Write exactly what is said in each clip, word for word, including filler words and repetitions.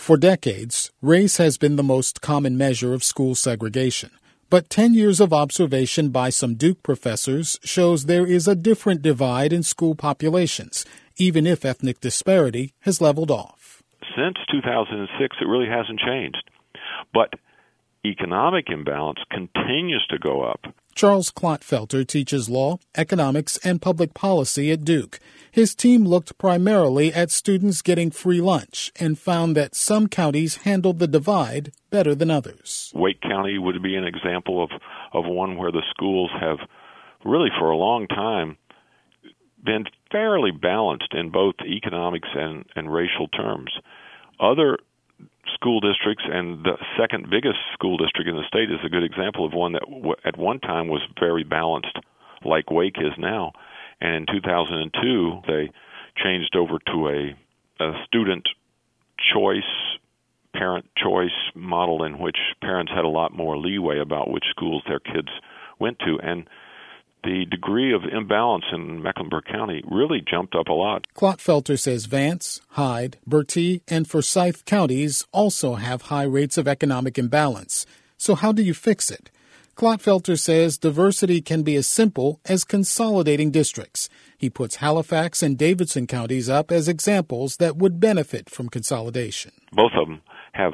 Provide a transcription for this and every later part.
For decades, race has been the most common measure of school segregation. But ten years of observation by some Duke professors shows there is a different divide in school populations, even if ethnic disparity has leveled off. Since two thousand six, it really hasn't changed. But economic imbalance continues to go up. Charles Clotfelter teaches law, economics, and public policy at Duke. His team looked primarily at students getting free lunch and found that some counties handled the divide better than others. Wake County would be an example of, of one where the schools have really for a long time been fairly balanced in both economics and, and racial terms. Other school districts, and the second biggest school district in the state is a good example of one that w- at one time was very balanced, like Wake is now. And in two thousand two, they changed over to a, a student choice, parent choice model in which parents had a lot more leeway about which schools their kids went to. And the degree of imbalance in Mecklenburg County really jumped up a lot. Clotfelter says Vance, Hyde, Bertie, and Forsyth counties also have high rates of economic imbalance. So how do you fix it? Clotfelter says diversity can be as simple as consolidating districts. He puts Halifax and Davidson counties up as examples that would benefit from consolidation. Both of them have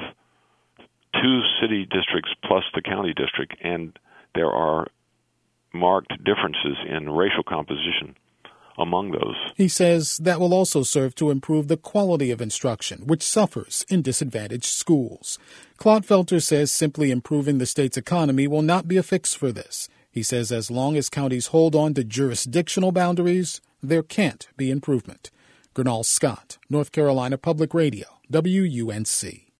two city districts plus the county district, and there are marked differences in racial composition among those. He says that will also serve to improve the quality of instruction, which suffers in disadvantaged schools. Clotfelter says simply improving the state's economy will not be a fix for this. He says as long as counties hold on to jurisdictional boundaries, there can't be improvement. Gernal Scott, North Carolina Public Radio, W U N C.